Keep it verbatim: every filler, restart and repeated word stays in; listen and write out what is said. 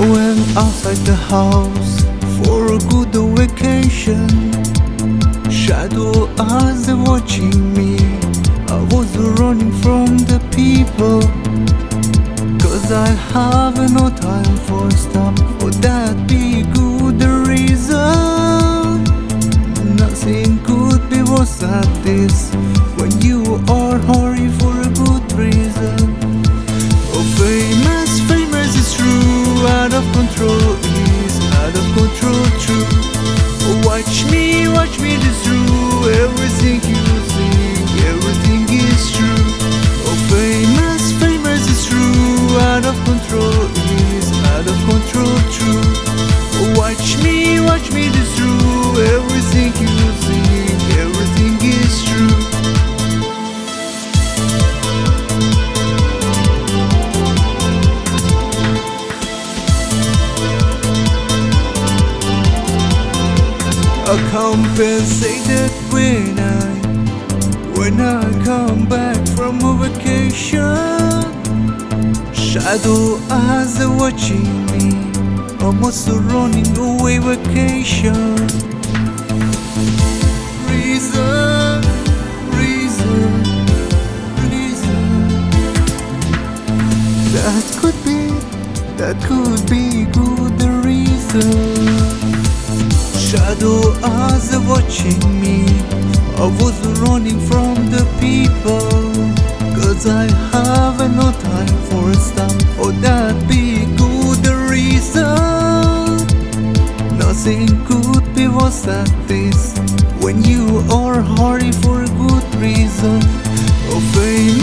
went outside the house for a good vacation. Shadow eyes are watching me. I was running from the people, cause I have no time for stop. Would that be good reason? Nothing could be worse than this, when you are hurry for a good reason. Oh, famous, famous is true, out of control is out of control true. Oh, watch me, watch me this true, everything you think, everything is true. Oh, famous, famous is true, out of control is out of control true. Oh, watch me, watch me this true, everything you think, everything is true. I compensated when I, when I come back from a vacation. Shadow eyes are watching me, almost running away vacation. Reason, reason, reason. That could be, that could be good reason. Shadow eyes are watching me. I was running from the people, cause I have no time for stop. Oh, that be good reason. Nothing could be worse than this, when you are hurry for a good reason. Oh, fame